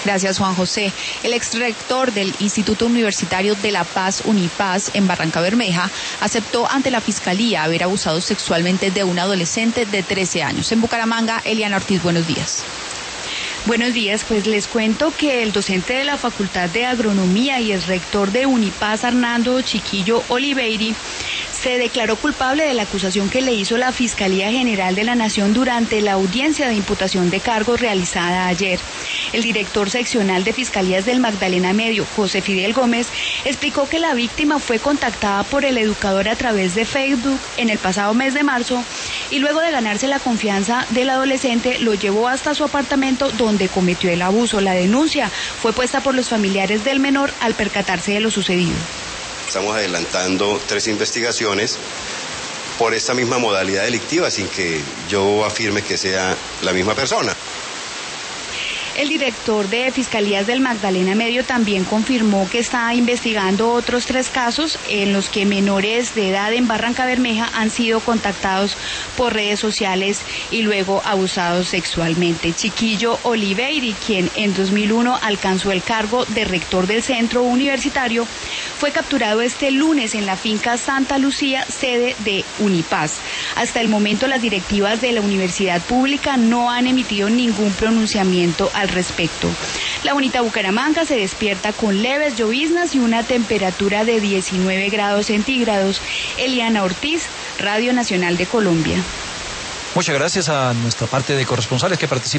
Gracias, Juan José. El exrector del Instituto Universitario de La Paz, Unipaz, en Barrancabermeja, aceptó ante la Fiscalía haber abusado sexualmente de un adolescente de 13 años. En Bucaramanga, Eliana Ortiz, buenos días. Buenos días, pues les cuento que el docente de la Facultad de Agronomía y el rector de Unipaz, Arnando Chiquillo Oliveira, se declaró culpable de la acusación que le hizo la Fiscalía General de la Nación durante la audiencia de imputación de cargos realizada ayer. El director seccional de Fiscalías del Magdalena Medio, José Fidel Gómez, explicó que la víctima fue contactada por el educador a través de Facebook en el pasado mes de marzo y luego de ganarse la confianza del adolescente lo llevó hasta su apartamento donde cometió el abuso. La denuncia fue puesta por los familiares del menor al percatarse de lo sucedido. Estamos adelantando 3 investigaciones por esta misma modalidad delictiva, sin que yo afirme que sea la misma persona. El director de Fiscalías del Magdalena Medio también confirmó que está investigando otros 3 casos en los que menores de edad en Barrancabermeja han sido contactados por redes sociales y luego abusados sexualmente. Chiquillo Oliveira, quien en 2001 alcanzó el cargo de rector del centro universitario, fue capturado este lunes en la finca Santa Lucía, sede de Unipaz. Hasta el momento las directivas de la universidad pública no han emitido ningún pronunciamiento al respecto. La bonita Bucaramanga se despierta con leves lloviznas y una temperatura de 19 grados centígrados. Eliana Ortiz, Radio Nacional de Colombia. Muchas gracias a nuestra parte de corresponsales que participan.